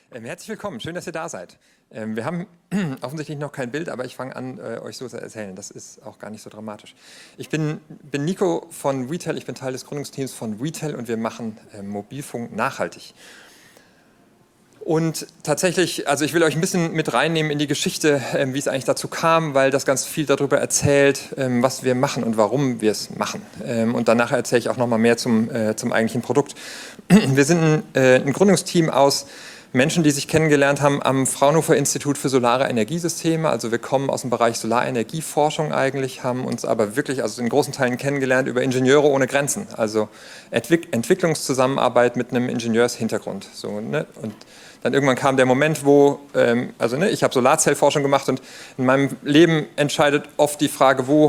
Herzlich willkommen, schön, dass ihr da seid. Wir haben offensichtlich noch kein Bild, aber ich fange an, euch so zu erzählen. Das ist auch gar nicht so dramatisch. Ich bin Nico von Retail, ich bin Teil des Gründungsteams von Retail und wir machen Mobilfunk nachhaltig. Und tatsächlich, also ich will euch ein bisschen mit reinnehmen in die Geschichte, wie es eigentlich dazu kam, weil das ganz viel darüber erzählt, was wir machen und warum wir es machen. Und danach erzähle ich auch noch mal mehr zum eigentlichen Produkt. Wir sind ein Gründungsteam aus Menschen, die sich kennengelernt haben am Fraunhofer Institut für Solare Energiesysteme. Also wir kommen aus dem Bereich Solarenergieforschung eigentlich, haben uns aber wirklich in großen Teilen kennengelernt über Ingenieure ohne Grenzen. Also Entwicklungszusammenarbeit mit einem Ingenieurshintergrund. So, ne? Und dann irgendwann kam der Moment, wo, ich habe Solarzellforschung gemacht und in meinem Leben entscheidet oft die Frage, wo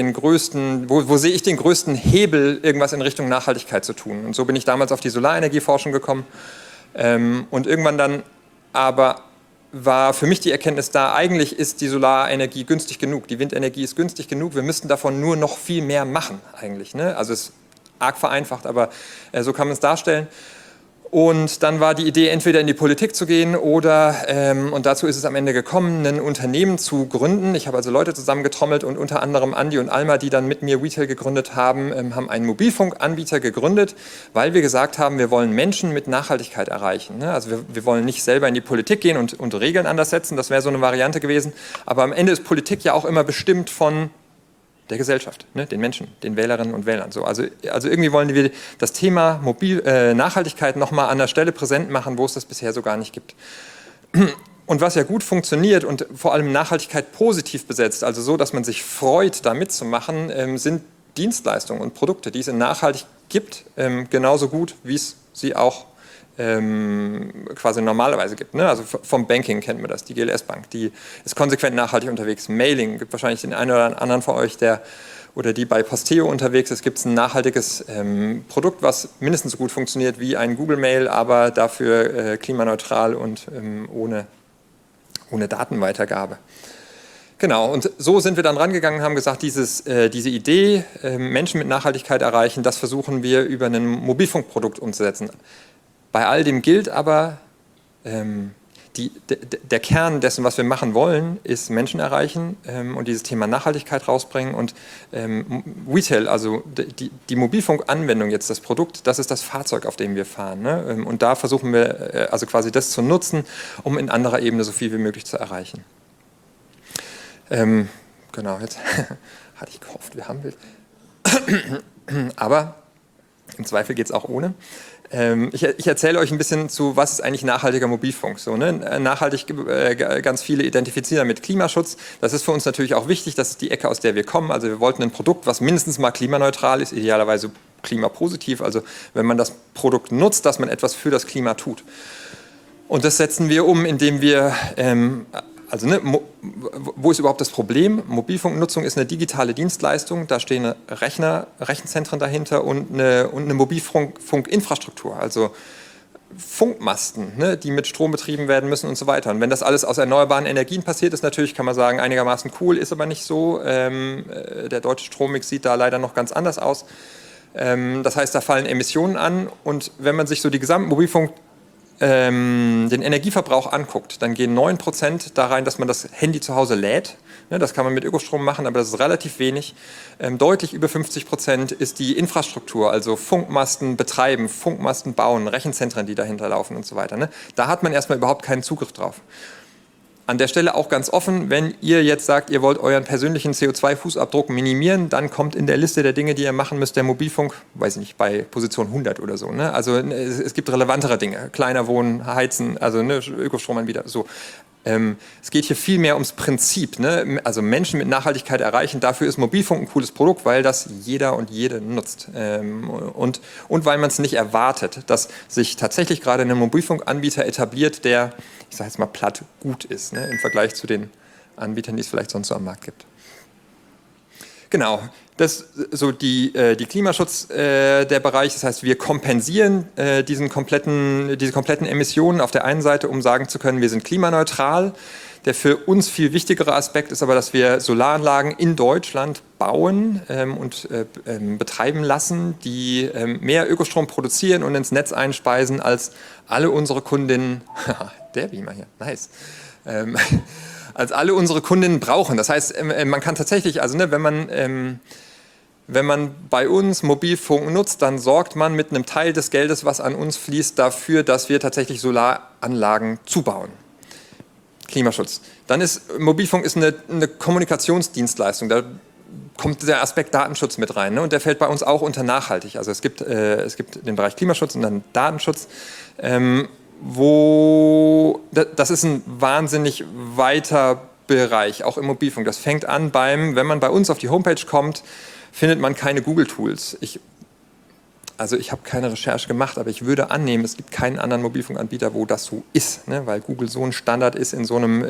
sehe ich den größten Hebel, irgendwas in Richtung Nachhaltigkeit zu tun. Und so bin ich damals auf die Solarenergieforschung gekommen. Und irgendwann dann aber war für mich die Erkenntnis da, eigentlich ist die Solarenergie günstig genug, die Windenergie ist günstig genug, wir müssten davon nur noch viel mehr machen eigentlich. Ne? Also es ist arg vereinfacht, aber so kann man es darstellen. Und dann war die Idee, entweder in die Politik zu gehen oder, und dazu ist es am Ende gekommen, ein Unternehmen zu gründen. Ich habe also Leute zusammengetrommelt und unter anderem Andi und Alma, die dann mit mir Retail gegründet haben, haben einen Mobilfunkanbieter gegründet, weil wir gesagt haben, wir wollen Menschen mit Nachhaltigkeit erreichen. Ne? Also wir wollen nicht selber in die Politik gehen und Regeln anders setzen, das wäre so eine Variante gewesen. Aber am Ende ist Politik ja auch immer bestimmt von der Gesellschaft, ne, den Menschen, den Wählerinnen und Wählern. So. Also irgendwie wollen wir das Thema Nachhaltigkeit nochmal an der Stelle präsent machen, wo es das bisher so gar nicht gibt. Und was ja gut funktioniert und vor allem Nachhaltigkeit positiv besetzt, also so, dass man sich freut, da mitzumachen, sind Dienstleistungen und Produkte, die es in nachhaltig gibt, genauso gut, wie es sie auch quasi normalerweise gibt. Ne? Also vom Banking kennt man das, die GLS Bank, die ist konsequent nachhaltig unterwegs. Mailing, gibt wahrscheinlich den einen oder anderen von euch, die bei Posteo unterwegs ist, gibt es ein nachhaltiges Produkt, was mindestens so gut funktioniert wie ein Google Mail, aber dafür klimaneutral und ohne Datenweitergabe. Genau, und so sind wir dann rangegangen und haben gesagt, diese Idee, Menschen mit Nachhaltigkeit erreichen, das versuchen wir über ein Mobilfunkprodukt umzusetzen. Bei all dem gilt aber, der Kern dessen, was wir machen wollen, ist Menschen erreichen und dieses Thema Nachhaltigkeit rausbringen. Und Retail, also die Mobilfunkanwendung jetzt, das Produkt, das ist das Fahrzeug, auf dem wir fahren. Ne? Und da versuchen wir also quasi das zu nutzen, um in anderer Ebene so viel wie möglich zu erreichen. Genau, jetzt hatte ich gehofft, wir haben Bild. Aber im Zweifel geht es auch ohne. Ich erzähle euch ein bisschen zu, was ist eigentlich nachhaltiger Mobilfunk. So, ne? Nachhaltig, ganz viele identifizieren mit Klimaschutz. Das ist für uns natürlich auch wichtig, das ist die Ecke, aus der wir kommen. Also wir wollten ein Produkt, was mindestens mal klimaneutral ist, idealerweise klimapositiv. Also wenn man das Produkt nutzt, dass man etwas für das Klima tut. Und das setzen wir um, indem wir wo ist überhaupt das Problem? Mobilfunknutzung ist eine digitale Dienstleistung, da stehen Rechenzentren dahinter und eine Mobilfunkinfrastruktur, also Funkmasten, ne, die mit Strom betrieben werden müssen und so weiter. Und wenn das alles aus erneuerbaren Energien passiert, ist natürlich, kann man sagen, einigermaßen cool, ist aber nicht so. Der deutsche Strommix sieht da leider noch ganz anders aus. Das heißt, da fallen Emissionen an und wenn man sich so die gesamten den Energieverbrauch anguckt, dann gehen 9% da rein, dass man das Handy zu Hause lädt. Das kann man mit Ökostrom machen, aber das ist relativ wenig. Deutlich über 50% ist die Infrastruktur, also Funkmasten betreiben, Funkmasten bauen, Rechenzentren, die dahinter laufen und so weiter. Da hat man erstmal überhaupt keinen Zugriff drauf. An der Stelle auch ganz offen, wenn ihr jetzt sagt, ihr wollt euren persönlichen CO2-Fußabdruck minimieren, dann kommt in der Liste der Dinge, die ihr machen müsst, der Mobilfunk, weiß ich nicht, bei Position 100 oder so. Ne? Also es gibt relevantere Dinge, kleiner wohnen, heizen, also Ökostromanbieter, so. Es geht hier viel mehr ums Prinzip, ne? Also Menschen mit Nachhaltigkeit erreichen, dafür ist Mobilfunk ein cooles Produkt, weil das jeder und jede nutzt und weil man es nicht erwartet, dass sich tatsächlich gerade ein Mobilfunkanbieter etabliert, der, ich sage jetzt mal platt, gut ist, ne? Im Vergleich zu den Anbietern, die es vielleicht sonst so am Markt gibt. Genau, Das ist so die Klimaschutz der Bereich, das heißt, wir kompensieren diese kompletten Emissionen auf der einen Seite, um sagen zu können, wir sind klimaneutral. Der für uns viel wichtigere Aspekt ist aber, dass wir Solaranlagen in Deutschland bauen und betreiben lassen, die mehr Ökostrom produzieren und ins Netz einspeisen als alle unsere Kundinnen, der Beamer hier, nice, als alle unsere Kundinnen brauchen. Das heißt, man kann tatsächlich, also ne, wenn man bei uns Mobilfunk nutzt, dann sorgt man mit einem Teil des Geldes, was an uns fließt, dafür, dass wir tatsächlich Solaranlagen zubauen. Klimaschutz. Dann ist Mobilfunk ist eine Kommunikationsdienstleistung. Da kommt der Aspekt Datenschutz mit rein, ne? Und der fällt bei uns auch unter nachhaltig. Also es gibt den Bereich Klimaschutz und dann Datenschutz, das ist ein wahnsinnig weiter Bereich, auch im Mobilfunk. Das fängt an wenn man bei uns auf die Homepage kommt, findet man keine Google-Tools. Ich habe keine Recherche gemacht, aber ich würde annehmen, es gibt keinen anderen Mobilfunkanbieter, wo das so ist, ne? Weil Google so ein Standard ist in so einem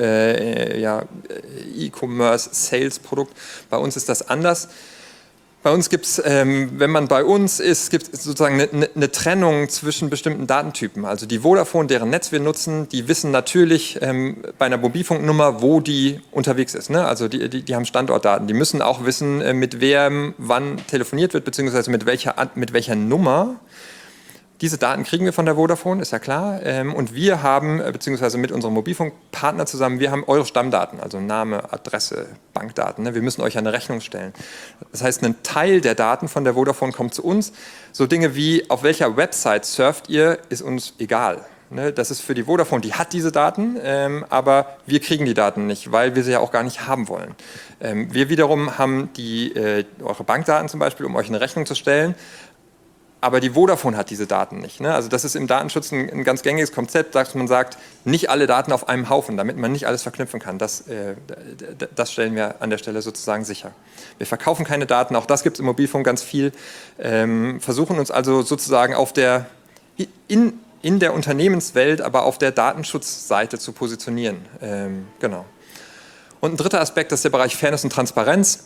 E-Commerce-Sales-Produkt. Bei uns ist das anders. Bei uns gibt es, wenn man bei uns ist, gibt es sozusagen eine Trennung zwischen bestimmten Datentypen. Also die Vodafone, deren Netz wir nutzen, die wissen natürlich bei einer Mobilfunknummer, wo die unterwegs ist, ne? Also die haben Standortdaten. Die müssen auch wissen, mit wem wann telefoniert wird, beziehungsweise mit welcher Nummer. Diese Daten kriegen wir von der Vodafone, ist ja klar. Und wir haben, beziehungsweise mit unserem Mobilfunkpartner zusammen, wir haben eure Stammdaten, also Name, Adresse, Bankdaten. Ne? Wir müssen euch eine Rechnung stellen. Das heißt, ein Teil der Daten von der Vodafone kommt zu uns. So Dinge wie, auf welcher Website surft ihr, ist uns egal. Ne? Das ist für die Vodafone, die hat diese Daten, aber wir kriegen die Daten nicht, weil wir sie ja auch gar nicht haben wollen. Wir wiederum haben eure Bankdaten zum Beispiel, um euch eine Rechnung zu stellen. Aber die Vodafone hat diese Daten nicht. Ne? Also das ist im Datenschutz ein ganz gängiges Konzept, dass man sagt, nicht alle Daten auf einem Haufen, damit man nicht alles verknüpfen kann. Das stellen wir an der Stelle sozusagen sicher. Wir verkaufen keine Daten, auch das gibt es im Mobilfunk ganz viel. Versuchen uns also sozusagen in der Unternehmenswelt, aber auf der Datenschutzseite zu positionieren. Genau. Und ein dritter Aspekt, das ist der Bereich Fairness und Transparenz.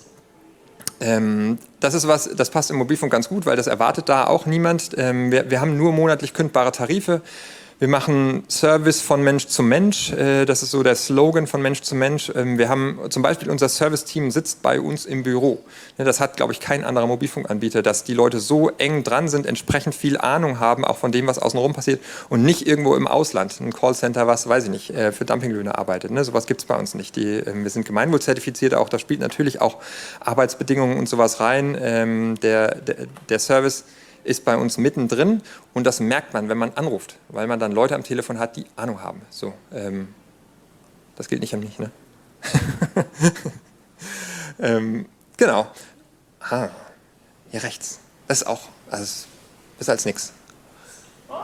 Das passt im Mobilfunk ganz gut, weil das erwartet da auch niemand. Wir haben nur monatlich kündbare Tarife. Wir machen Service von Mensch zu Mensch. Das ist so der Slogan von Mensch zu Mensch. Wir haben zum Beispiel unser Service-Team sitzt bei uns im Büro. Das hat, glaube ich, kein anderer Mobilfunkanbieter, dass die Leute so eng dran sind, entsprechend viel Ahnung haben, auch von dem, was außenrum passiert und nicht irgendwo im Ausland, ein Callcenter, was, weiß ich nicht, für Dumpinglöhne arbeitet. Sowas gibt es bei uns nicht. Wir sind gemeinwohlzertifiziert, auch da spielt natürlich auch Arbeitsbedingungen und sowas rein. Der Service ist bei uns mittendrin und das merkt man, wenn man anruft, weil man dann Leute am Telefon hat, die Ahnung haben. So, das gilt nicht an mich, ne? Genau. Hier rechts. Das ist auch, also besser als nichts. Oh,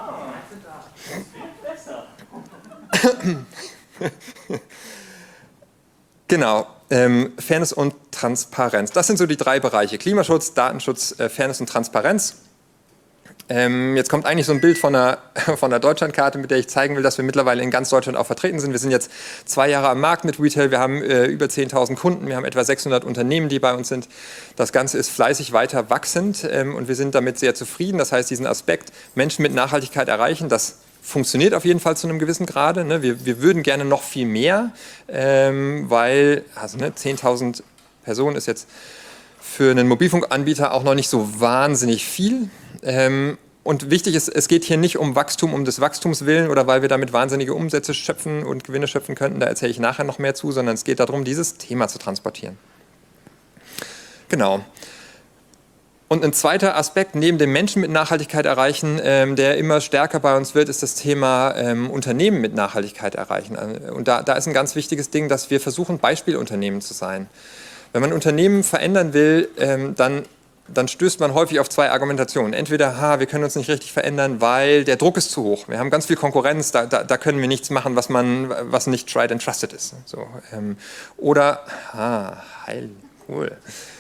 das ist besser. Genau. Fairness und Transparenz. Das sind so die drei Bereiche. Klimaschutz, Datenschutz, Fairness und Transparenz. Jetzt kommt eigentlich so ein Bild von der Deutschlandkarte, mit der ich zeigen will, dass wir mittlerweile in ganz Deutschland auch vertreten sind. Wir sind jetzt 2 Jahre am Markt mit Retail, wir haben über 10.000 Kunden, wir haben etwa 600 Unternehmen, die bei uns sind. Das Ganze ist fleißig weiter wachsend und wir sind damit sehr zufrieden. Das heißt, diesen Aspekt, Menschen mit Nachhaltigkeit erreichen, das funktioniert auf jeden Fall zu einem gewissen Grade. Ne? Wir würden gerne noch viel mehr, weil 10.000 Personen ist jetzt für einen Mobilfunkanbieter auch noch nicht so wahnsinnig viel. Und wichtig ist, es geht hier nicht um Wachstum um des Wachstums willen oder weil wir damit wahnsinnige Umsätze schöpfen und Gewinne schöpfen könnten, da erzähle ich nachher noch mehr zu, sondern es geht darum, dieses Thema zu transportieren. Genau. Und ein zweiter Aspekt, neben dem Menschen mit Nachhaltigkeit erreichen, der immer stärker bei uns wird, ist das Thema Unternehmen mit Nachhaltigkeit erreichen. Und da ist ein ganz wichtiges Ding, dass wir versuchen, Beispielunternehmen zu sein. Wenn man Unternehmen verändern will, dann stößt man häufig auf 2 Argumentationen. Entweder, wir können uns nicht richtig verändern, weil der Druck ist zu hoch. Wir haben ganz viel Konkurrenz, da können wir nichts machen, was nicht tried and trusted ist. So, oder, cool.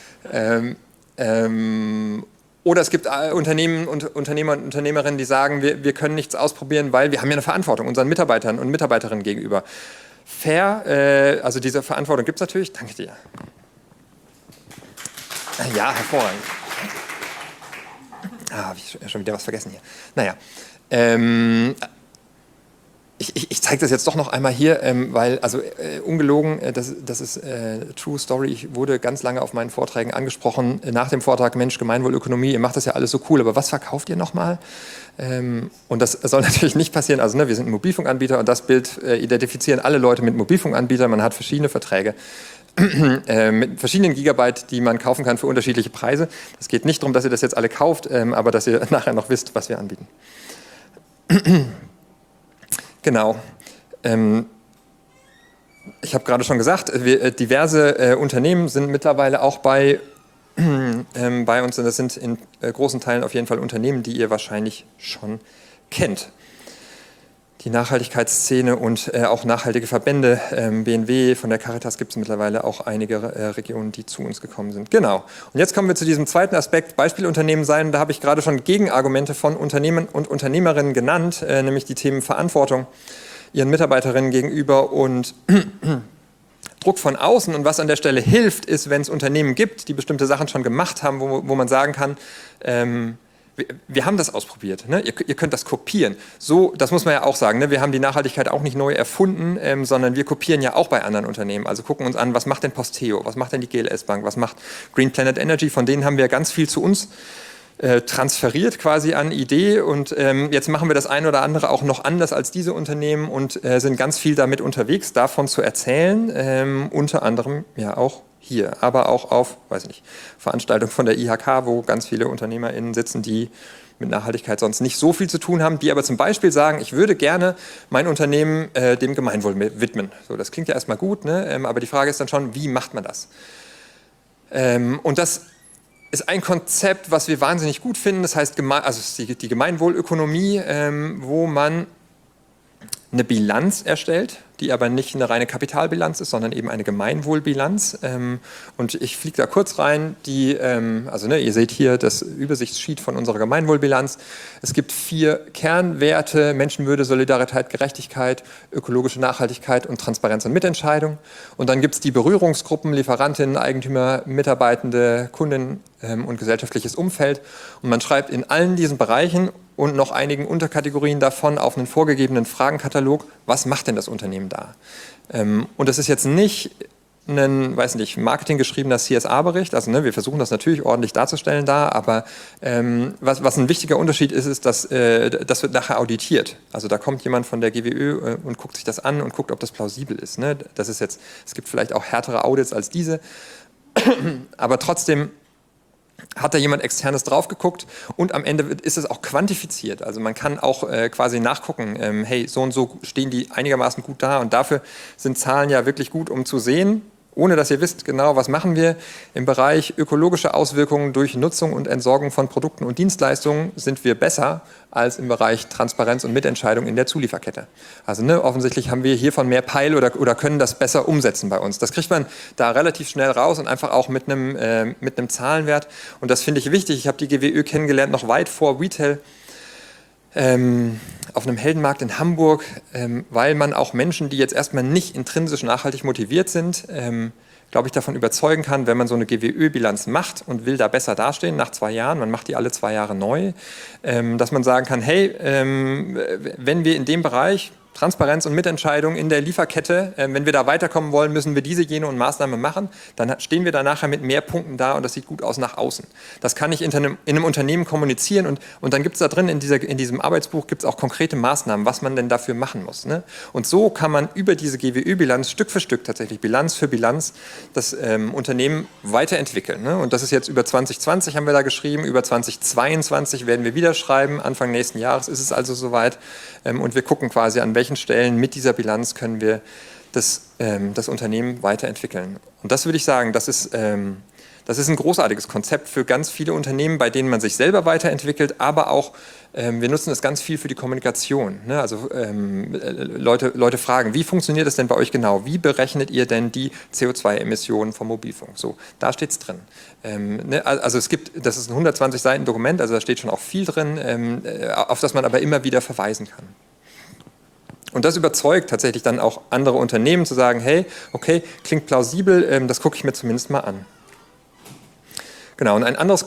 Oder es gibt Unternehmen und Unternehmer und Unternehmerinnen, die sagen, wir können nichts ausprobieren, weil wir haben ja eine Verantwortung unseren Mitarbeitern und Mitarbeiterinnen gegenüber. Fair, also diese Verantwortung gibt es natürlich. Danke dir. Ja, hervorragend. Habe ich schon wieder was vergessen hier. Naja, ich zeige das jetzt doch noch einmal hier, weil, also ungelogen, das ist True Story. Ich wurde ganz lange auf meinen Vorträgen angesprochen, nach dem Vortrag, Mensch, Gemeinwohlökonomie, ihr macht das ja alles so cool, aber was verkauft ihr nochmal? Und das soll natürlich nicht passieren. Also wir sind ein Mobilfunkanbieter und das Bild identifizieren alle Leute mit Mobilfunkanbietern. Man hat verschiedene Verträge mit verschiedenen Gigabyte, die man kaufen kann für unterschiedliche Preise. Es geht nicht darum, dass ihr das jetzt alle kauft, aber dass ihr nachher noch wisst, was wir anbieten. Genau. Ich habe gerade schon gesagt, diverse Unternehmen sind mittlerweile auch bei uns und das sind in großen Teilen auf jeden Fall Unternehmen, die ihr wahrscheinlich schon kennt. Die Nachhaltigkeitsszene und auch nachhaltige Verbände, BNW, von der Caritas gibt es mittlerweile auch einige Regionen, die zu uns gekommen sind. Genau. Und jetzt kommen wir zu diesem zweiten Aspekt, Beispielunternehmen sein. Da habe ich gerade schon Gegenargumente von Unternehmen und Unternehmerinnen genannt, nämlich die Themen Verantwortung ihren Mitarbeiterinnen gegenüber und Druck von außen. Und was an der Stelle hilft, ist, wenn es Unternehmen gibt, die bestimmte Sachen schon gemacht haben, wo man sagen kann, wir haben das ausprobiert, ne? Ihr könnt das kopieren. So, das muss man ja auch sagen, ne? Wir haben die Nachhaltigkeit auch nicht neu erfunden, sondern wir kopieren ja auch bei anderen Unternehmen. Also gucken uns an, was macht denn Posteo, was macht denn die GLS Bank, was macht Green Planet Energy, von denen haben wir ganz viel zu uns transferiert quasi an Idee und jetzt machen wir das eine oder andere auch noch anders als diese Unternehmen und sind ganz viel damit unterwegs, davon zu erzählen, unter anderem ja auch hier, aber auch auf, weiß ich nicht, Veranstaltungen von der IHK, wo ganz viele UnternehmerInnen sitzen, die mit Nachhaltigkeit sonst nicht so viel zu tun haben, die aber zum Beispiel sagen, ich würde gerne mein Unternehmen dem Gemeinwohl widmen. So, das klingt ja erstmal gut, ne? Aber die Frage ist dann schon, wie macht man das? Und das ist ein Konzept, was wir wahnsinnig gut finden, das heißt die Gemeinwohlökonomie, wo man eine Bilanz erstellt, die aber nicht eine reine Kapitalbilanz ist, sondern eben eine Gemeinwohlbilanz. Und ich fliege da kurz rein. Ihr seht hier das Übersichtssheet von unserer Gemeinwohlbilanz. Es gibt 4 Kernwerte: Menschenwürde, Solidarität, Gerechtigkeit, ökologische Nachhaltigkeit und Transparenz und Mitentscheidung. Und dann gibt es die Berührungsgruppen: Lieferantinnen, Eigentümer, Mitarbeitende, Kunden und gesellschaftliches Umfeld. Und man schreibt in allen diesen Bereichen und noch einigen Unterkategorien davon auf einen vorgegebenen Fragenkatalog, was macht denn das Unternehmen da? Und das ist jetzt nicht ein, weiß nicht, marketinggeschriebener CSA-Bericht, also wir versuchen das natürlich ordentlich darzustellen da, aber was ein wichtiger Unterschied ist, ist, dass das wird nachher auditiert. Also da kommt jemand von der GWÖ und guckt sich das an und guckt, ob das plausibel ist. Ne? Das ist jetzt, es gibt vielleicht auch härtere Audits als diese, aber trotzdem hat da jemand Externes drauf geguckt und am Ende ist es auch quantifiziert. Also man kann auch quasi nachgucken, hey, so und so stehen die einigermaßen gut da und dafür sind Zahlen ja wirklich gut, um zu sehen, ohne dass ihr wisst genau, was machen wir. Im Bereich ökologische Auswirkungen durch Nutzung und Entsorgung von Produkten und Dienstleistungen sind wir besser als im Bereich Transparenz und Mitentscheidung in der Zulieferkette. Also offensichtlich haben wir hiervon mehr Peil oder können das besser umsetzen bei uns. Das kriegt man da relativ schnell raus und einfach auch mit einem Zahlenwert. Und das finde ich wichtig. Ich habe die GWÖ kennengelernt, noch weit vor Retail. Auf einem Heldenmarkt in Hamburg, weil man auch Menschen, die jetzt erstmal nicht intrinsisch nachhaltig motiviert sind, glaube ich, davon überzeugen kann, wenn man so eine GWÖ-Bilanz macht und will da besser dastehen nach 2 Jahren, man macht die alle 2 Jahre neu, dass man sagen kann, hey, wenn wir in dem Bereich Transparenz und Mitentscheidung in der Lieferkette, wenn wir da weiterkommen wollen, müssen wir diese, jene und Maßnahme machen, dann stehen wir da nachher mit mehr Punkten da und das sieht gut aus nach außen. Das kann ich in einem Unternehmen kommunizieren und dann gibt es da drin, in diesem Arbeitsbuch gibt es auch konkrete Maßnahmen, was man denn dafür machen muss. Ne? Und so kann man über diese GWÖ-Bilanz Stück für Stück tatsächlich, Bilanz für Bilanz, das Unternehmen weiterentwickeln. Ne? Und das ist jetzt über 2020 haben wir da geschrieben, über 2022 werden wir wieder schreiben, Anfang nächsten Jahres ist es also soweit und wir gucken quasi, an welchen Stellen mit dieser Bilanz können wir das Unternehmen weiterentwickeln. Und das würde ich sagen, das ist ein großartiges Konzept für ganz viele Unternehmen, bei denen man sich selber weiterentwickelt, aber auch, wir nutzen das ganz viel für die Kommunikation. Ne? Also Leute fragen, wie funktioniert das denn bei euch genau? Wie berechnet ihr denn die CO2-Emissionen vom Mobilfunk? So, da steht es drin. Also das ist ein 120 Seiten Dokument, also da steht schon auch viel drin, auf das man aber immer wieder verweisen kann. Und das überzeugt tatsächlich dann auch andere Unternehmen zu sagen, hey, okay, klingt plausibel, das gucke ich mir zumindest mal an. Genau, und ein anderes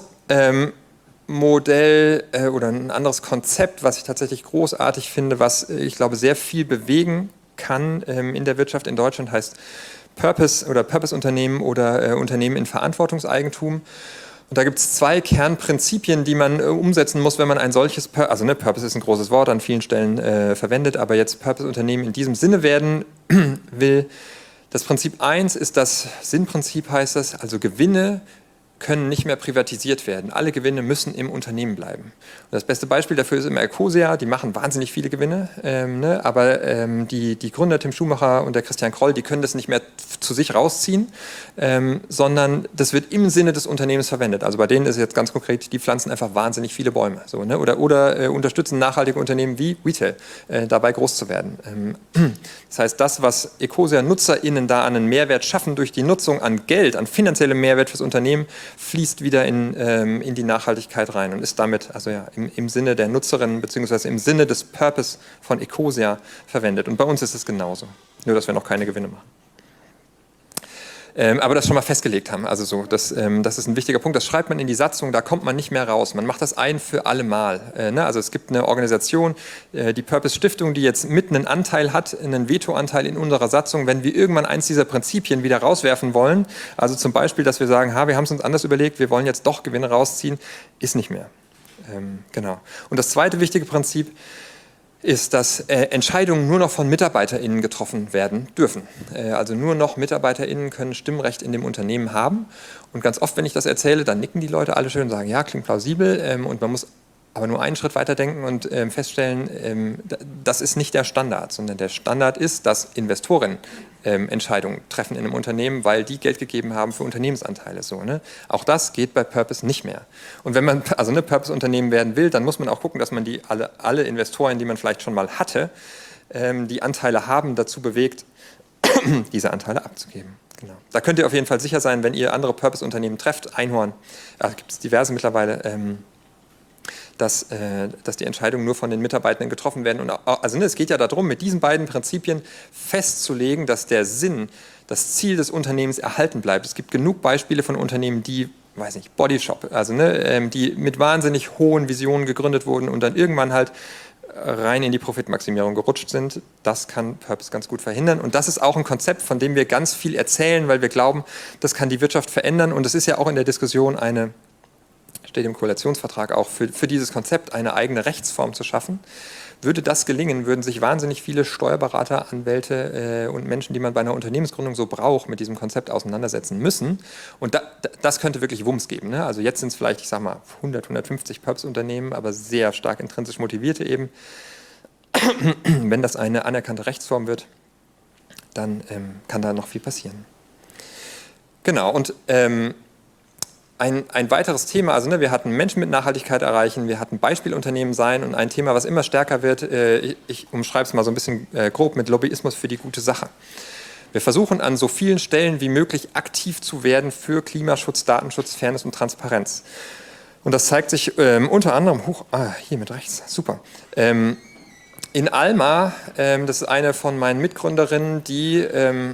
Modell oder ein anderes Konzept, was ich tatsächlich großartig finde, was ich glaube sehr viel bewegen kann in der Wirtschaft in Deutschland, heißt Purpose oder Purpose-Unternehmen oder Unternehmen in Verantwortungseigentum. Und da gibt es zwei Kernprinzipien, die man umsetzen muss, wenn man ein solches, also ne, Purpose ist ein großes Wort, an vielen Stellen verwendet, aber jetzt Purpose-Unternehmen in diesem Sinne werden will. Das Prinzip 1 ist das Sinnprinzip, heißt das, also Gewinne können nicht mehr privatisiert werden. Alle Gewinne müssen im Unternehmen bleiben. Und das beste Beispiel dafür ist immer Ecosia, die machen wahnsinnig viele Gewinne, ne? Aber die Gründer Tim Schumacher und der Christian Kroll, die können das nicht mehr zu sich rausziehen, sondern das wird im Sinne des Unternehmens verwendet. Also bei denen ist es jetzt ganz konkret, die pflanzen einfach wahnsinnig viele Bäume. So, ne? Oder unterstützen nachhaltige Unternehmen wie Retail, dabei groß zu werden. Das heißt, das, was Ecosia-NutzerInnen da an einen Mehrwert schaffen durch die Nutzung an Geld, an finanziellem Mehrwert fürs Unternehmen, fließt wieder in die Nachhaltigkeit rein und ist damit also ja, im Sinne der Nutzerinnen bzw. im Sinne des Purpose von Ecosia verwendet. Und bei uns ist es genauso, nur dass wir noch keine Gewinne machen. Aber das schon mal festgelegt haben, also so, das ist ein wichtiger Punkt, das schreibt man in die Satzung, da kommt man nicht mehr raus, man macht das ein für alle Mal. Ne? Also es gibt eine Organisation, die Purpose Stiftung, die jetzt mit einen Anteil hat, einen Vetoanteil in unserer Satzung, wenn wir irgendwann eins dieser Prinzipien wieder rauswerfen wollen, also zum Beispiel, dass wir sagen, wir haben es uns anders überlegt, wir wollen jetzt doch Gewinne rausziehen, ist nicht mehr. Genau. Und das zweite wichtige Prinzip ist, dass Entscheidungen nur noch von MitarbeiterInnen getroffen werden dürfen. Also nur noch MitarbeiterInnen können Stimmrecht in dem Unternehmen haben. Und ganz oft, wenn ich das erzähle, dann nicken die Leute alle schön und sagen, ja, klingt plausibel. Und man muss aber nur einen Schritt weiter denken und feststellen, das ist nicht der Standard, sondern der Standard ist, dass Investoren Entscheidungen treffen in einem Unternehmen, weil die Geld gegeben haben für Unternehmensanteile. So, ne? Auch das geht bei Purpose nicht mehr. Und wenn man also eine Purpose-Unternehmen werden will, dann muss man auch gucken, dass man die alle Investoren, die man vielleicht schon mal hatte, die Anteile haben, dazu bewegt, diese Anteile abzugeben. Genau. Da könnt ihr auf jeden Fall sicher sein, wenn ihr andere Purpose-Unternehmen trefft, Einhorn, gibt es diverse mittlerweile, dass die Entscheidungen nur von den Mitarbeitenden getroffen werden. Und also es geht ja darum, mit diesen beiden Prinzipien festzulegen, dass der Sinn, das Ziel des Unternehmens erhalten bleibt. Es gibt genug Beispiele von Unternehmen, die, weiß nicht, Bodyshop, also die mit wahnsinnig hohen Visionen gegründet wurden und dann irgendwann halt rein in die Profitmaximierung gerutscht sind. Das kann Purpose ganz gut verhindern. Und das ist auch ein Konzept, von dem wir ganz viel erzählen, weil wir glauben, das kann die Wirtschaft verändern. Und es ist ja auch in der Diskussion steht im Koalitionsvertrag auch, für dieses Konzept eine eigene Rechtsform zu schaffen. Würde das gelingen, würden sich wahnsinnig viele Steuerberater, Anwälte und Menschen, die man bei einer Unternehmensgründung so braucht, mit diesem Konzept auseinandersetzen müssen. Und das könnte wirklich Wumms geben. Ne? Also jetzt sind es vielleicht, ich sag mal, 100, 150 Purpose-Unternehmen, aber sehr stark intrinsisch motivierte eben. Wenn das eine anerkannte Rechtsform wird, dann kann da noch viel passieren. Genau, und ein weiteres Thema, also wir hatten Menschen mit Nachhaltigkeit erreichen, wir hatten Beispielunternehmen sein und ein Thema, was immer stärker wird, ich umschreibe es mal so ein bisschen grob mit Lobbyismus für die gute Sache. Wir versuchen an so vielen Stellen wie möglich aktiv zu werden für Klimaschutz, Datenschutz, Fairness und Transparenz. Und das zeigt sich unter anderem, hier mit rechts, super, in Alma, das ist eine von meinen Mitgründerinnen, die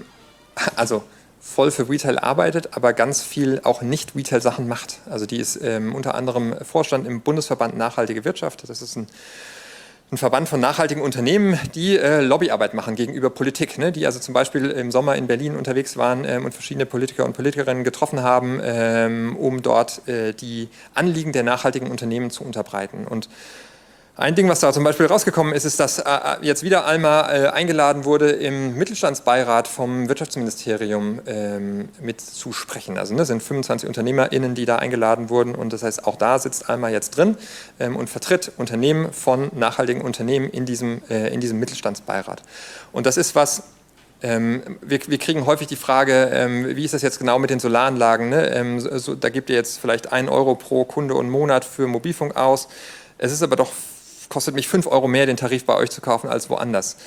voll für Retail arbeitet, aber ganz viel auch nicht Retail-Sachen macht. Also die ist unter anderem Vorstand im Bundesverband Nachhaltige Wirtschaft. Das ist ein Verband von nachhaltigen Unternehmen, die Lobbyarbeit machen gegenüber Politik, ne? Die also zum Beispiel im Sommer in Berlin unterwegs waren und verschiedene Politiker und Politikerinnen getroffen haben, um dort die Anliegen der nachhaltigen Unternehmen zu unterbreiten. Und ein Ding, was da zum Beispiel rausgekommen ist, ist, dass jetzt wieder Alma eingeladen wurde, im Mittelstandsbeirat vom Wirtschaftsministerium mitzusprechen. Also sind 25 UnternehmerInnen, die da eingeladen wurden und das heißt, auch da sitzt Alma jetzt drin und vertritt Unternehmen von nachhaltigen Unternehmen in diesem Mittelstandsbeirat. Und das ist was, wir kriegen häufig die Frage, wie ist das jetzt genau mit den Solaranlagen? Ne? Da gebt ihr jetzt vielleicht 1 Euro pro Kunde und Monat für Mobilfunk aus. Es ist aber doch, kostet mich 5 Euro mehr, den Tarif bei euch zu kaufen als woanders.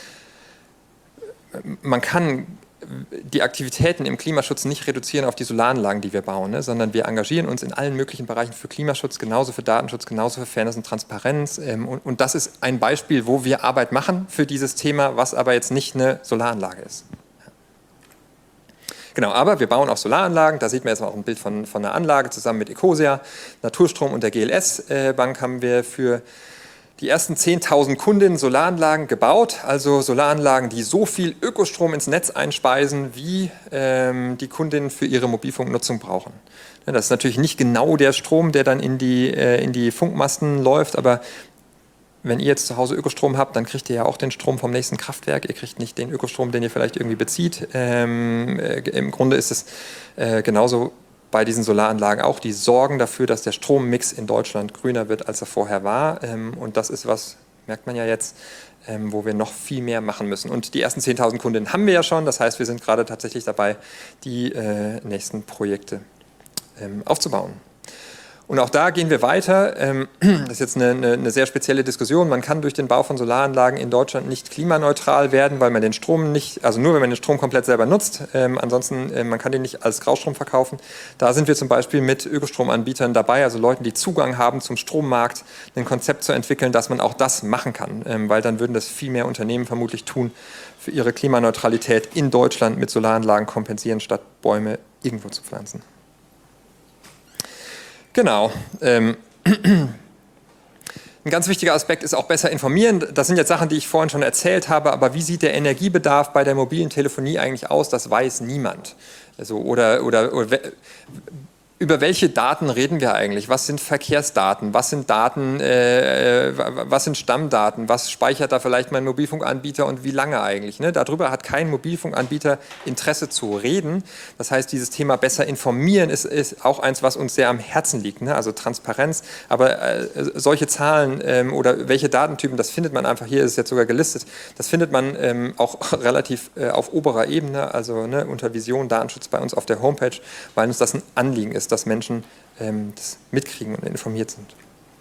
Man kann die Aktivitäten im Klimaschutz nicht reduzieren auf die Solaranlagen, die wir bauen, ne? Sondern wir engagieren uns in allen möglichen Bereichen für Klimaschutz, genauso für Datenschutz, genauso für Fairness und Transparenz. Und das ist ein Beispiel, wo wir Arbeit machen für dieses Thema, was aber jetzt nicht eine Solaranlage ist. Genau, aber wir bauen auch Solaranlagen. Da sieht man jetzt auch ein Bild von einer Anlage zusammen mit Ecosia, Naturstrom und der GLS-Bank haben wir für die ersten 10.000 Kundinnen Solaranlagen gebaut, also Solaranlagen, die so viel Ökostrom ins Netz einspeisen, wie die Kundinnen für ihre Mobilfunknutzung brauchen. Das ist natürlich nicht genau der Strom, der dann in die Funkmasten läuft, aber wenn ihr jetzt zu Hause Ökostrom habt, dann kriegt ihr ja auch den Strom vom nächsten Kraftwerk. Ihr kriegt nicht den Ökostrom, den ihr vielleicht irgendwie bezieht. Im Grunde ist es genauso bei diesen Solaranlagen auch. Die sorgen dafür, dass der Strommix in Deutschland grüner wird, als er vorher war. Und das ist was, merkt man ja jetzt, wo wir noch viel mehr machen müssen. Und die ersten 10.000 Kundinnen haben wir ja schon. Das heißt, wir sind gerade tatsächlich dabei, die nächsten Projekte aufzubauen. Und auch da gehen wir weiter. Das ist jetzt eine sehr spezielle Diskussion. Man kann durch den Bau von Solaranlagen in Deutschland nicht klimaneutral werden, weil man den Strom nicht, also nur wenn man den Strom komplett selber nutzt. Ansonsten, man kann den nicht als Graustrom verkaufen. Da sind wir zum Beispiel mit Ökostromanbietern dabei, also Leuten, die Zugang haben zum Strommarkt, ein Konzept zu entwickeln, dass man auch das machen kann. Weil dann würden das viel mehr Unternehmen vermutlich tun, für ihre Klimaneutralität in Deutschland mit Solaranlagen kompensieren, statt Bäume irgendwo zu pflanzen. Genau. Ein ganz wichtiger Aspekt ist auch besser informieren. Das sind jetzt Sachen, die ich vorhin schon erzählt habe, aber wie sieht der Energiebedarf bei der mobilen Telefonie eigentlich aus? Das weiß niemand. Also, oder über welche Daten reden wir eigentlich? Was sind Verkehrsdaten? Was sind Daten, was sind Stammdaten? Was speichert da vielleicht mein Mobilfunkanbieter und wie lange eigentlich? Ne? Darüber hat kein Mobilfunkanbieter Interesse zu reden. Das heißt, dieses Thema besser informieren ist auch eins, was uns sehr am Herzen liegt. Ne? Also Transparenz, aber solche Zahlen oder welche Datentypen, das findet man einfach, hier ist es jetzt sogar gelistet, das findet man auch relativ auf oberer Ebene, also ne, unter Vision Datenschutz bei uns auf der Homepage, weil uns das ein Anliegen ist, dass Menschen das mitkriegen und informiert sind.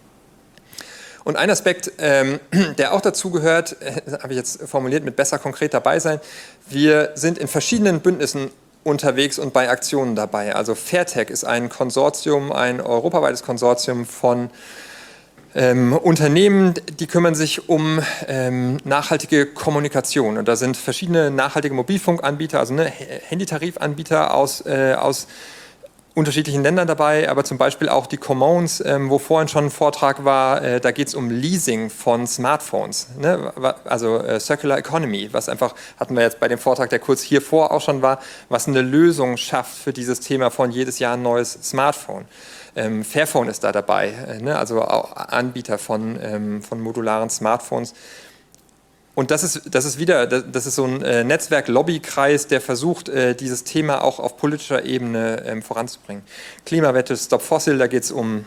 Und ein Aspekt, der auch dazu gehört, habe ich jetzt formuliert mit besser konkret dabei sein, wir sind in verschiedenen Bündnissen unterwegs und bei Aktionen dabei. Also Fairtech ist ein Konsortium, ein europaweites Konsortium von Unternehmen, die kümmern sich um nachhaltige Kommunikation. Und da sind verschiedene nachhaltige Mobilfunkanbieter, also ne, Handytarifanbieter aus unterschiedlichen Ländern dabei, aber zum Beispiel auch die Commons, wo vorhin schon ein Vortrag war, da geht es um Leasing von Smartphones, ne? Also Circular Economy, was einfach, hatten wir jetzt bei dem Vortrag, der kurz hier vor auch schon war, was eine Lösung schafft für dieses Thema von jedes Jahr ein neues Smartphone. Fairphone ist da dabei, ne? Also auch Anbieter von modularen Smartphones. Und das ist wieder, das ist so ein Netzwerk-Lobbykreis, der versucht, dieses Thema auch auf politischer Ebene voranzubringen. Klimawette, Stop Fossil, da geht es um,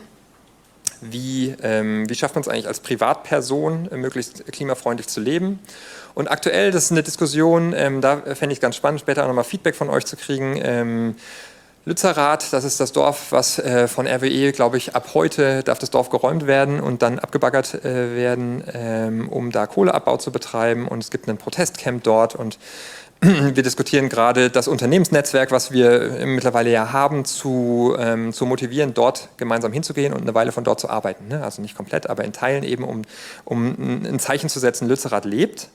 wie schafft man es eigentlich als Privatperson, möglichst klimafreundlich zu leben. Und aktuell, das ist eine Diskussion, da fände ich es ganz spannend, später auch nochmal Feedback von euch zu kriegen. Lützerath, das ist das Dorf, was von RWE, glaube ich, ab heute darf das Dorf geräumt werden und dann abgebaggert werden, um da Kohleabbau zu betreiben. Und es gibt ein Protestcamp dort und wir diskutieren gerade das Unternehmensnetzwerk, was wir mittlerweile ja haben, zu motivieren, dort gemeinsam hinzugehen und eine Weile von dort zu arbeiten. Ne? Also nicht komplett, aber in Teilen eben, um ein Zeichen zu setzen, Lützerath lebt.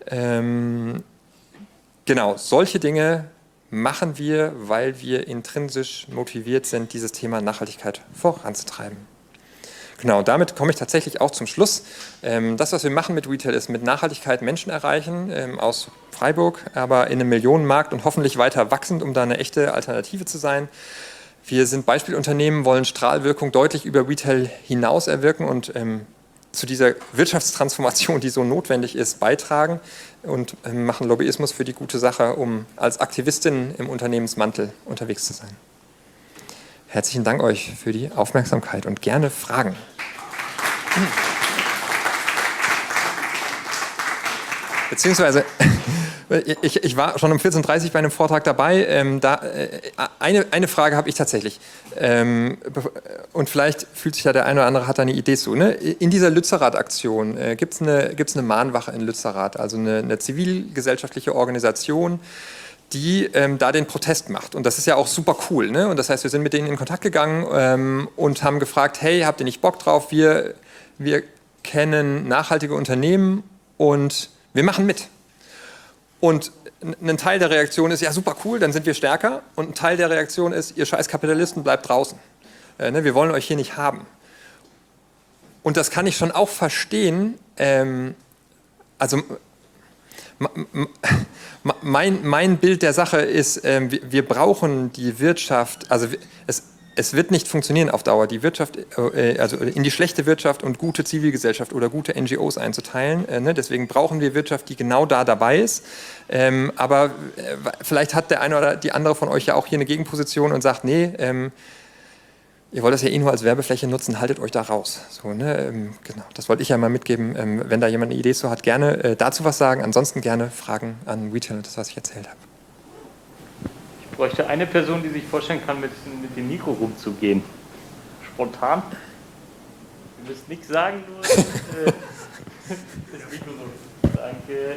Genau, solche Dinge machen wir, weil wir intrinsisch motiviert sind, dieses Thema Nachhaltigkeit voranzutreiben. Genau, damit komme ich tatsächlich auch zum Schluss. Das, was wir machen mit Retail, ist mit Nachhaltigkeit Menschen erreichen, aus Freiburg, aber in einem Millionenmarkt und hoffentlich weiter wachsend, um da eine echte Alternative zu sein. Wir sind Beispielunternehmen, wollen Strahlwirkung deutlich über Retail hinaus erwirken und zu dieser Wirtschaftstransformation, die so notwendig ist, beitragen und machen Lobbyismus für die gute Sache, um als Aktivistin im Unternehmensmantel unterwegs zu sein. Herzlichen Dank euch für die Aufmerksamkeit und gerne Fragen. Beziehungsweise, ich war schon um 14:30 Uhr bei einem Vortrag dabei. Eine Frage habe ich tatsächlich. Und vielleicht fühlt sich ja der eine oder andere, hat da eine Idee zu. Ne? In dieser Lützerath-Aktion gibt es eine Mahnwache in Lützerath, also eine zivilgesellschaftliche Organisation, die da den Protest macht. Und das ist ja auch super cool. Ne? Und das heißt, wir sind mit denen in Kontakt gegangen und haben gefragt, hey, habt ihr nicht Bock drauf? Wir kennen nachhaltige Unternehmen und wir machen mit. Und ein Teil der Reaktion ist, ja super cool, dann sind wir stärker. Und ein Teil der Reaktion ist, ihr scheiß Kapitalisten, bleibt draußen. Ne, wir wollen euch hier nicht haben. Und das kann ich schon auch verstehen. Also mein Bild der Sache ist, wir brauchen die Wirtschaft, also es wird nicht funktionieren auf Dauer, die Wirtschaft, also in die schlechte Wirtschaft und gute Zivilgesellschaft oder gute NGOs einzuteilen. Ne? Deswegen brauchen wir Wirtschaft, die genau da dabei ist. Aber vielleicht hat der eine oder die andere von euch ja auch hier eine Gegenposition und sagt, nee, ihr wollt das ja eh nur als Werbefläche nutzen, haltet euch da raus. So, ne? Genau, das wollte ich ja mal mitgeben. Wenn da jemand eine Idee zu hat, gerne dazu was sagen. Ansonsten gerne Fragen an Retail und das, was ich erzählt habe. Ich bräuchte eine Person, die sich vorstellen kann, mit dem Mikro rumzugehen. Spontan. Ihr müsst nichts sagen, nur das Mikro so. Danke.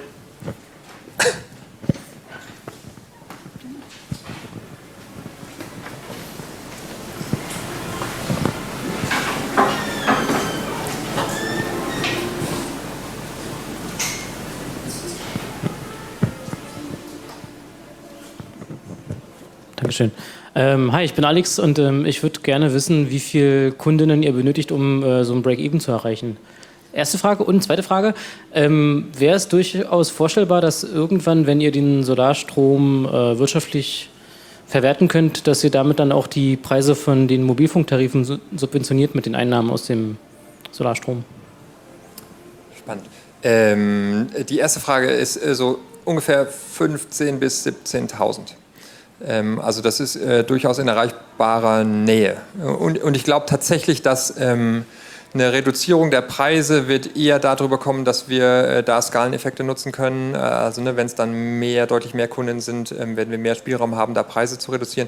Dankeschön. Hi, ich bin Alex und ich würde gerne wissen, wie viele Kundinnen ihr benötigt, um so ein Break-Even zu erreichen. Erste Frage. Und zweite Frage, wäre es durchaus vorstellbar, dass irgendwann, wenn ihr den Solarstrom wirtschaftlich verwerten könnt, dass ihr damit dann auch die Preise von den Mobilfunktarifen subventioniert mit den Einnahmen aus dem Solarstrom? Spannend. Die erste Frage ist so ungefähr 15.000 bis 17.000. Also das ist durchaus in erreichbarer Nähe. Und ich glaube tatsächlich, dass eine Reduzierung der Preise wird eher darüber kommen, dass wir da Skaleneffekte nutzen können. Also wenn es dann deutlich mehr Kunden sind, werden wir mehr Spielraum haben, da Preise zu reduzieren.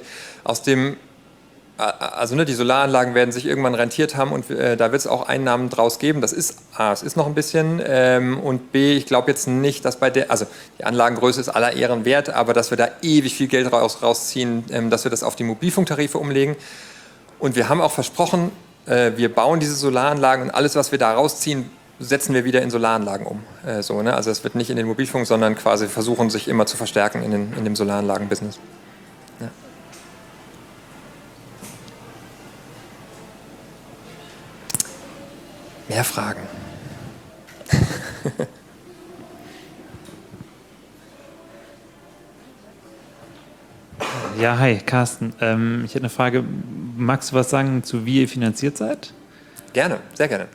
Die Solaranlagen werden sich irgendwann rentiert haben und da wird es auch Einnahmen draus geben. Das ist A, es ist noch ein bisschen und B, ich glaube jetzt nicht, dass die Anlagengröße ist aller Ehren wert, aber dass wir da ewig viel Geld rausziehen, dass wir das auf die Mobilfunktarife umlegen. Und wir haben auch versprochen, wir bauen diese Solaranlagen und alles, was wir da rausziehen, setzen wir wieder in Solaranlagen um. Also es wird nicht in den Mobilfunk, sondern quasi versuchen, sich immer zu verstärken in dem Solaranlagen-Business. Ja. Mehr Fragen? Ja, hi, Carsten. Ich hätte eine Frage. Magst du was sagen zu wie ihr finanziert seid? Gerne, sehr gerne.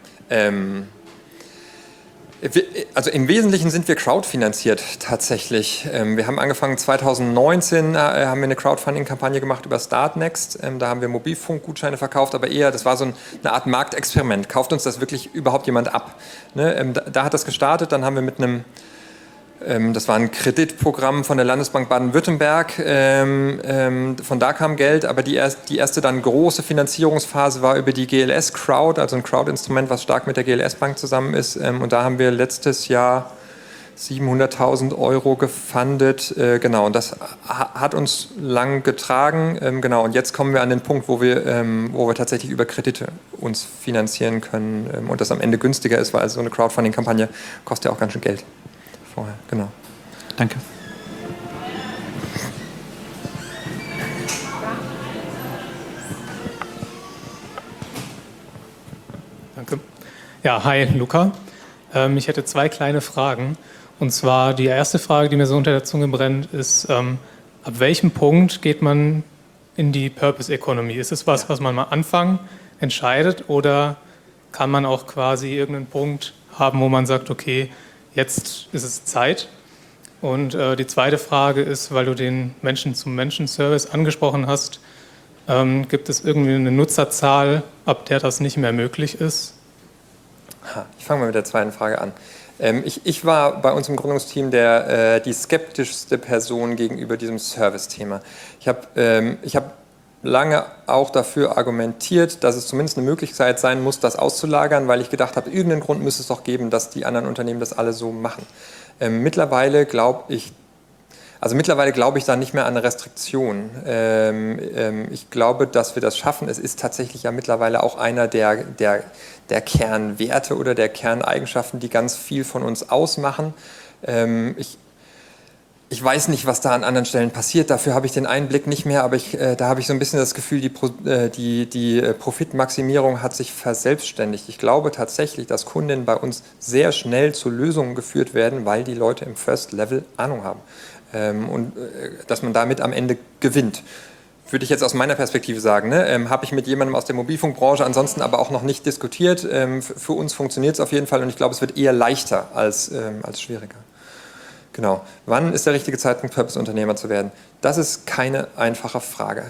Also im Wesentlichen sind wir crowdfinanziert tatsächlich. Wir haben angefangen 2019, haben wir eine Crowdfunding-Kampagne gemacht über Startnext. Da haben wir Mobilfunkgutscheine verkauft, aber eher, das war so eine Art Marktexperiment. Kauft uns das wirklich überhaupt jemand ab? Ne? Da hat das gestartet, dann haben wir mit einem, das war ein Kreditprogramm von der Landesbank Baden-Württemberg, von da kam Geld, aber die erste dann große Finanzierungsphase war über die GLS Crowd, also ein Crowd-Instrument, was stark mit der GLS Bank zusammen ist, und da haben wir letztes Jahr 700.000 Euro gefundet, genau, und das hat uns lang getragen, genau, und jetzt kommen wir an den Punkt, wo wir tatsächlich über Kredite uns finanzieren können, und das am Ende günstiger ist, weil so eine Crowdfunding-Kampagne kostet ja auch ganz schön Geld. Vorher, genau. Danke. Danke. Ja, hi, Luca. Ich hätte zwei kleine Fragen. Und zwar die erste Frage, die mir so unter der Zunge brennt, ist, ab welchem Punkt geht man in die Purpose Economy? Ist es was man mal Anfang entscheidet oder kann man auch quasi irgendeinen Punkt haben, wo man sagt, okay, jetzt ist es Zeit? Und die zweite Frage ist, weil du den Menschen-zu-Menschen-Service angesprochen hast, gibt es irgendwie eine Nutzerzahl, ab der das nicht mehr möglich ist? Ich fange mal mit der zweiten Frage an. Ich war bei uns im Gründungsteam die skeptischste Person gegenüber diesem Service-Thema. Ich habe lange auch dafür argumentiert, dass es zumindest eine Möglichkeit sein muss, das auszulagern, weil ich gedacht habe, irgendeinen Grund müsste es doch geben, dass die anderen Unternehmen das alle so machen. Mittlerweile glaube ich da nicht mehr an eine Restriktion. Ich glaube, dass wir das schaffen. Es ist tatsächlich ja mittlerweile auch einer der Kernwerte oder der Kerneigenschaften, die ganz viel von uns ausmachen. Ich weiß nicht, was da an anderen Stellen passiert, dafür habe ich den Einblick nicht mehr, aber da habe ich so ein bisschen das Gefühl, die Profitmaximierung hat sich verselbstständigt. Ich glaube tatsächlich, dass Kundinnen bei uns sehr schnell zu Lösungen geführt werden, weil die Leute im First Level Ahnung haben und dass man damit am Ende gewinnt. Würde ich jetzt aus meiner Perspektive sagen, ne? Habe ich mit jemandem aus der Mobilfunkbranche ansonsten aber auch noch nicht diskutiert. Für uns funktioniert es auf jeden Fall und ich glaube, es wird eher leichter als schwieriger. Genau. Wann ist der richtige Zeitpunkt, Purpose-Unternehmer zu werden? Das ist keine einfache Frage.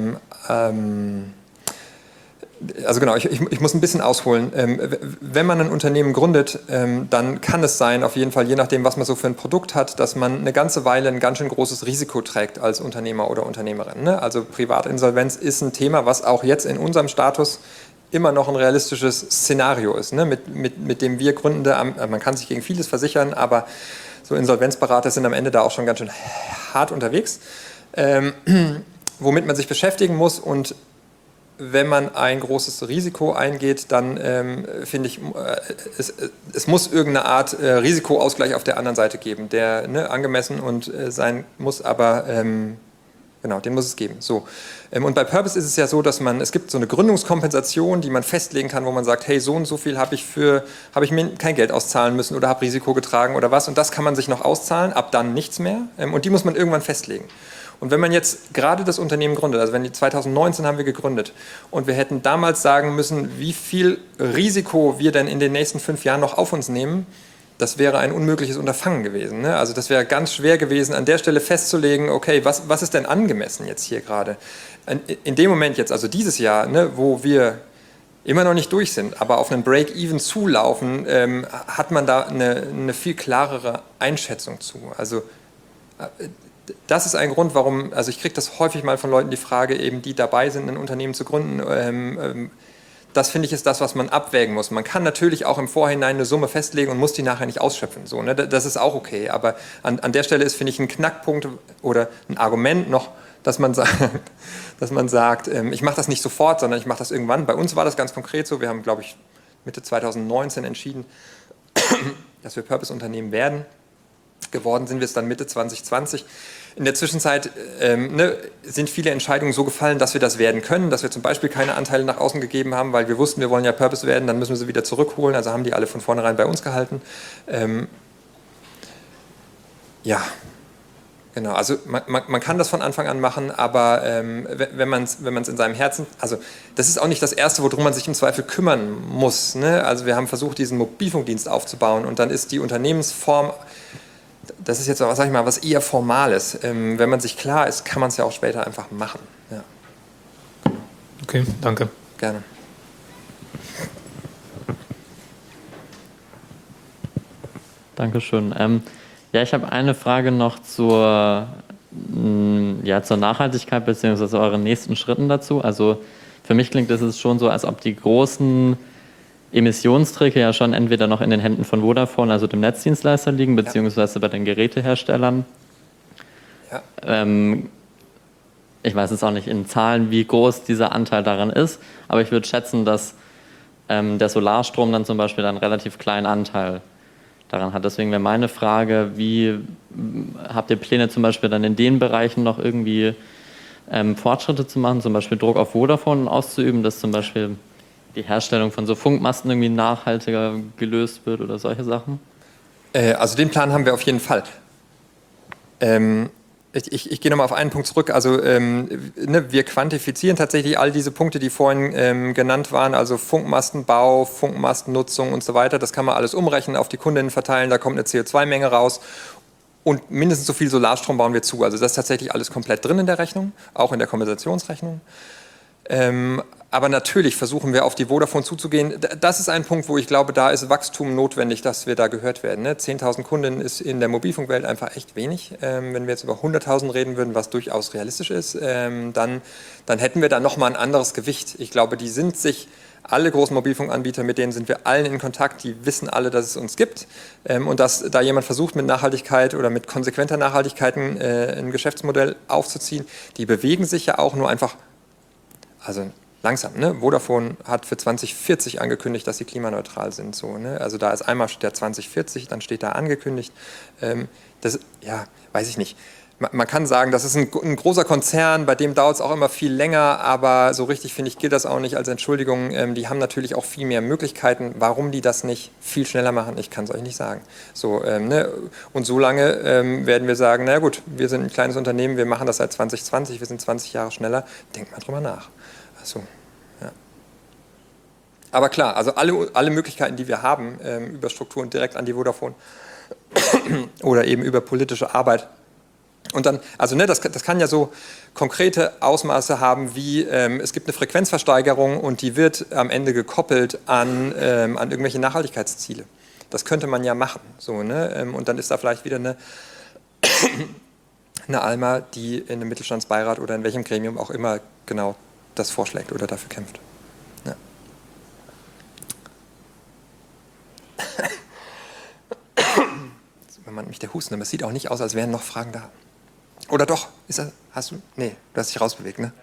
Also genau, ich muss ein bisschen ausholen. Wenn man ein Unternehmen gründet, dann kann es sein, auf jeden Fall, je nachdem, was man so für ein Produkt hat, dass man eine ganze Weile ein ganz schön großes Risiko trägt als Unternehmer oder Unternehmerin. Ne? Also Privatinsolvenz ist ein Thema, was auch jetzt in unserem Status immer noch ein realistisches Szenario ist, ne? mit dem wir Gründende, man kann sich gegen vieles versichern, aber so Insolvenzberater sind am Ende da auch schon ganz schön hart unterwegs, womit man sich beschäftigen muss. Und wenn man ein großes Risiko eingeht, dann finde ich, es muss irgendeine Art Risikoausgleich auf der anderen Seite geben, der angemessen und sein muss, aber genau, den muss es geben. So. Und bei Purpose ist es ja so, dass es gibt so eine Gründungskompensation, die man festlegen kann, wo man sagt, hey, so und so viel habe ich mir kein Geld auszahlen müssen oder habe Risiko getragen oder was, und das kann man sich noch auszahlen, ab dann nichts mehr, und die muss man irgendwann festlegen. Und wenn man jetzt gerade das Unternehmen gründet, also 2019 haben wir gegründet und wir hätten damals sagen müssen, wie viel Risiko wir denn in den nächsten 5 Jahren noch auf uns nehmen, das wäre ein unmögliches Unterfangen gewesen. Ne? Also das wäre ganz schwer gewesen, an der Stelle festzulegen, okay, was ist denn angemessen jetzt hier gerade? In dem Moment jetzt, also dieses Jahr, ne, wo wir immer noch nicht durch sind, aber auf einen Break-Even zulaufen, hat man da eine viel klarere Einschätzung zu. Also das ist ein Grund, warum, also ich kriege das häufig mal von Leuten die Frage, eben die dabei sind, ein Unternehmen zu gründen. Das finde ich ist das, was man abwägen muss. Man kann natürlich auch im Vorhinein eine Summe festlegen und muss die nachher nicht ausschöpfen. So, ne? Das ist auch okay, aber an der Stelle ist, finde ich, ein Knackpunkt oder ein Argument noch, dass man sagt, ich mache das nicht sofort, sondern ich mache das irgendwann. Bei uns war das ganz konkret so. Wir haben, glaube ich, Mitte 2019 entschieden, dass wir Purpose-Unternehmen werden. Geworden sind wir es dann Mitte 2020. In der Zwischenzeit sind viele Entscheidungen so gefallen, dass wir das werden können, dass wir zum Beispiel keine Anteile nach außen gegeben haben, weil wir wussten, wir wollen ja Purpose werden, dann müssen wir sie wieder zurückholen, also haben die alle von vornherein bei uns gehalten. Ja, genau, also man kann das von Anfang an machen, aber wenn man es in seinem Herzen, also das ist auch nicht das Erste, worum man sich im Zweifel kümmern muss. Ne? Also wir haben versucht, diesen Mobilfunkdienst aufzubauen und dann ist die Unternehmensform, das ist jetzt, sag ich mal, was eher Formales. Wenn man sich klar ist, kann man es ja auch später einfach machen. Ja. Okay, danke. Gerne. Dankeschön. Ja, ich habe eine Frage noch zur Nachhaltigkeit bzw. euren nächsten Schritten dazu. Also für mich klingt es schon so, als ob die großen Emissionsträger ja schon entweder noch in den Händen von Vodafone, also dem Netzdienstleister, liegen, beziehungsweise bei den Geräteherstellern. Ja. Ich weiß jetzt auch nicht in Zahlen, wie groß dieser Anteil daran ist, aber ich würde schätzen, dass der Solarstrom dann zum Beispiel einen relativ kleinen Anteil daran hat. Deswegen wäre meine Frage, wie habt ihr Pläne zum Beispiel dann in den Bereichen noch irgendwie Fortschritte zu machen, zum Beispiel Druck auf Vodafone auszuüben, dass zum Beispiel die Herstellung von so Funkmasten irgendwie nachhaltiger gelöst wird oder solche Sachen? Also den Plan haben wir auf jeden Fall. Ich gehe nochmal auf einen Punkt zurück. Also wir quantifizieren tatsächlich all diese Punkte, die vorhin genannt waren, also Funkmastenbau, Funkmastennutzung und so weiter. Das kann man alles umrechnen, auf die Kundinnen verteilen, da kommt eine CO2-Menge raus. Und mindestens so viel Solarstrom bauen wir zu. Also das ist tatsächlich alles komplett drin in der Rechnung, auch in der Kompensationsrechnung. Aber natürlich versuchen wir auf die Vodafone zuzugehen. Das ist ein Punkt, wo ich glaube, da ist Wachstum notwendig, dass wir da gehört werden. 10.000 Kunden ist in der Mobilfunkwelt einfach echt wenig. Wenn wir jetzt über 100.000 reden würden, was durchaus realistisch ist, dann hätten wir da nochmal ein anderes Gewicht. Ich glaube, die sind sich, alle großen Mobilfunkanbieter, mit denen sind wir allen in Kontakt, die wissen alle, dass es uns gibt. Und dass da jemand versucht, mit Nachhaltigkeit oder mit konsequenter Nachhaltigkeit ein Geschäftsmodell aufzuziehen, die bewegen sich ja auch nur einfach, also langsam. Ne? Vodafone hat für 2040 angekündigt, dass sie klimaneutral sind. So, ne? Also da ist einmal steht da 2040, dann steht da angekündigt. Das, ja, weiß ich nicht. Man kann sagen, das ist ein großer Konzern, bei dem dauert es auch immer viel länger, aber so richtig, finde ich, gilt das auch nicht als Entschuldigung. Die haben natürlich auch viel mehr Möglichkeiten. Warum die das nicht viel schneller machen, ich kann es euch nicht sagen. So, ne? Und so lange werden wir sagen, na gut, wir sind ein kleines Unternehmen, wir machen das seit 2020, wir sind 20 Jahre schneller. Denkt mal drüber nach. Also, ja. Aber klar, also alle Möglichkeiten, die wir haben, über Strukturen direkt an die Vodafone oder eben über politische Arbeit. Und dann, also ne, das kann ja so konkrete Ausmaße haben, wie es gibt eine Frequenzversteigerung und die wird am Ende gekoppelt an irgendwelche Nachhaltigkeitsziele. Das könnte man ja machen. So, ne? Und dann ist da vielleicht wieder eine Alma, die in einem Mittelstandsbeirat oder in welchem Gremium auch immer genau das vorschlägt oder dafür kämpft. Ja. Wenn man mich der Husten, aber es sieht auch nicht aus, als wären noch Fragen da. Oder doch? Ist das, hast du? Nee, du hast dich rausbewegt, ne?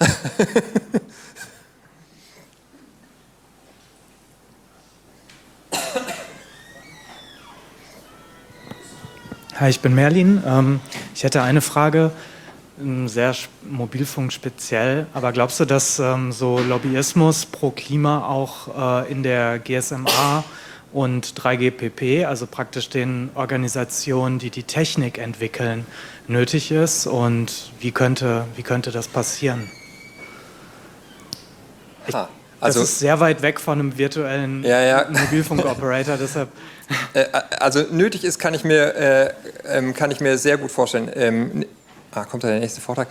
Hi, ich bin Merlin. Ich hätte eine Frage, sehr Mobilfunk speziell, aber glaubst du, dass so Lobbyismus pro Klima auch in der GSMA und 3GPP, also praktisch den Organisationen, die die Technik entwickeln, nötig ist und wie könnte das passieren? Also, das ist sehr weit weg von einem virtuellen Mobilfunk-Operator, deshalb... Also nötig ist, kann ich mir sehr gut vorstellen. Kommt da der nächste Vortrag.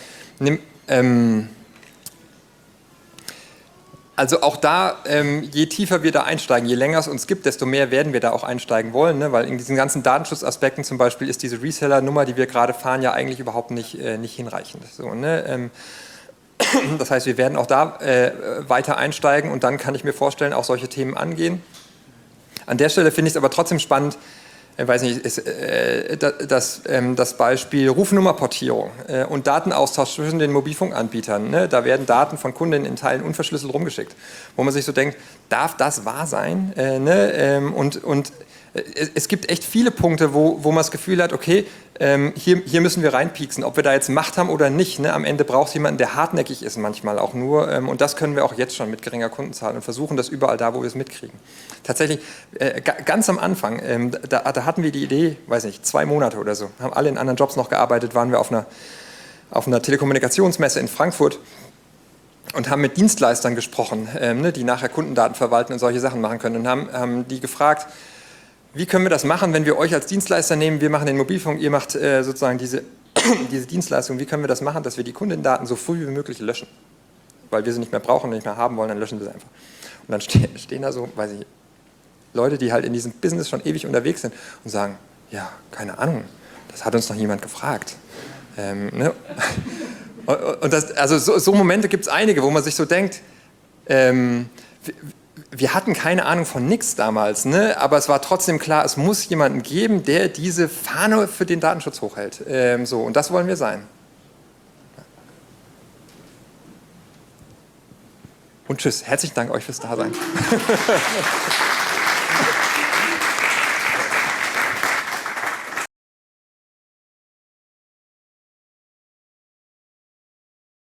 Also auch da, je tiefer wir da einsteigen, je länger es uns gibt, desto mehr werden wir da auch einsteigen wollen, ne? Weil in diesen ganzen Datenschutzaspekten zum Beispiel ist diese Reseller-Nummer, die wir gerade fahren, ja eigentlich überhaupt nicht hinreichend. So, ne? Das heißt, wir werden auch da weiter einsteigen und dann kann ich mir vorstellen, auch solche Themen angehen. An der Stelle finde ich es aber trotzdem spannend, weiß nicht, ist, das Beispiel Rufnummerportierung und Datenaustausch zwischen den Mobilfunkanbietern. Ne? Da werden Daten von Kunden in Teilen unverschlüsselt rumgeschickt, wo man sich so denkt, darf das wahr sein? Und es gibt echt viele Punkte, wo man das Gefühl hat, okay, hier müssen wir reinpieksen, ob wir da jetzt Macht haben oder nicht. Ne? Am Ende braucht es jemanden, der hartnäckig ist manchmal auch nur. Und das können wir auch jetzt schon mit geringer Kundenzahl und versuchen das überall da, wo wir es mitkriegen. Tatsächlich, ganz am Anfang, da hatten wir die Idee, weiß nicht, 2 Monate oder so, haben alle in anderen Jobs noch gearbeitet, waren wir auf einer Telekommunikationsmesse in Frankfurt und haben mit Dienstleistern gesprochen, die nachher Kundendaten verwalten und solche Sachen machen können und haben die gefragt, wie können wir das machen, wenn wir euch als Dienstleister nehmen, wir machen den Mobilfunk, ihr macht sozusagen diese Dienstleistung, wie können wir das machen, dass wir die Kundendaten so früh wie möglich löschen? Weil wir sie nicht mehr brauchen, nicht mehr haben wollen, dann löschen wir sie einfach. Und dann stehen da so, weiß ich, Leute, die halt in diesem Business schon ewig unterwegs sind und sagen, ja, keine Ahnung, das hat uns noch niemand gefragt. Ne? Und das, also so Momente gibt es einige, wo man sich so denkt, wir hatten keine Ahnung von nichts damals, ne? Aber es war trotzdem klar, es muss jemanden geben, der diese Fahne für den Datenschutz hochhält. Und das wollen wir sein. Und tschüss, herzlichen Dank euch fürs Dasein.